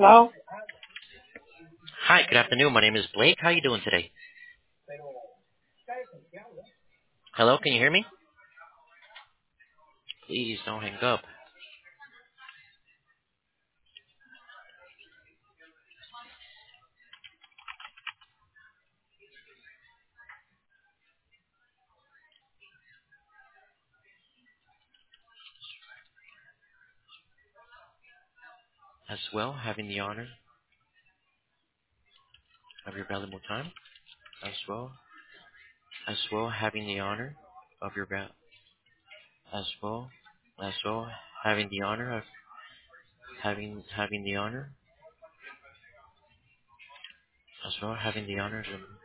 Hello? Hi, good afternoon. My name is Blake. How you doing today? Hello, can you hear me? Please don't hang up. As well, having the honor of your valuable time. As well, having the honor of your as well, having the honor of having the honor as well, having the honor of